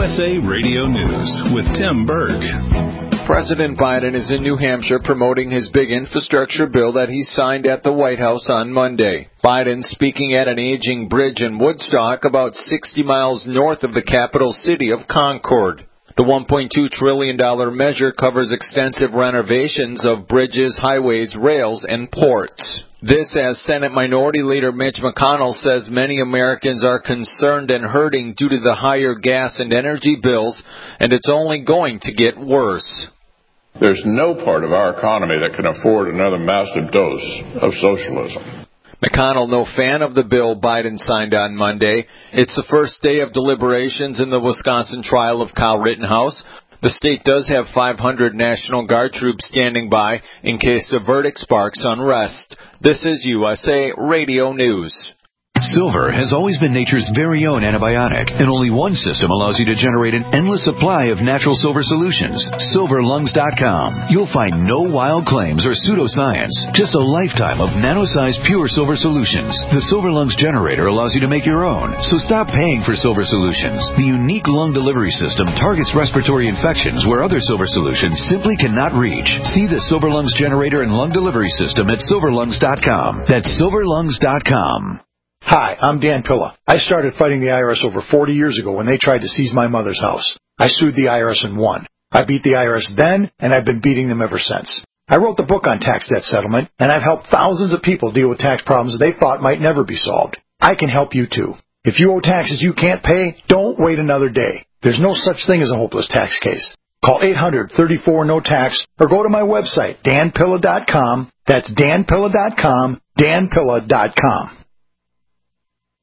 USA Radio News with Tim Berg. President Biden is in New Hampshire promoting his big infrastructure bill that he signed at the White House on Monday. Biden speaking at an aging bridge in Woodstock, about 60 miles north of the capital city of Concord. The $1.2 trillion measure covers extensive renovations of bridges, highways, rails, and ports. This as Senate Minority Leader Mitch McConnell says many Americans are concerned and hurting due to the higher gas and energy bills, and it's only going to get worse. There's no part of our economy that can afford another massive dose of socialism. McConnell, no fan of the bill Biden signed on Monday. It's the first day of deliberations in the Wisconsin trial of Kyle Rittenhouse. The state does have 500 National Guard troops standing by in case the verdict sparks unrest. This is USA Radio News. Silver has always been nature's very own antibiotic, and only one system allows you to generate an endless supply of natural silver solutions. SilverLungs.com. You'll find no wild claims or pseudoscience, just a lifetime of nano-sized pure silver solutions. The Silver Lungs generator allows you to make your own, so stop paying for silver solutions. The unique lung delivery system targets respiratory infections where other silver solutions simply cannot reach. See the Silver Lungs generator and lung delivery system at SilverLungs.com. That's SilverLungs.com. Hi, I'm Dan Pilla. I started fighting the IRS over 40 years ago when they tried to seize my mother's house. I sued the IRS and won. I beat the IRS then, and I've been beating them ever since. I wrote the book on tax debt settlement, and I've helped thousands of people deal with tax problems they thought might never be solved. I can help you too. If you owe taxes you can't pay, don't wait another day. There's no such thing as a hopeless tax case. Call 800-34-NO-TAX or go to my website, danpilla.com. That's danpilla.com, danpilla.com.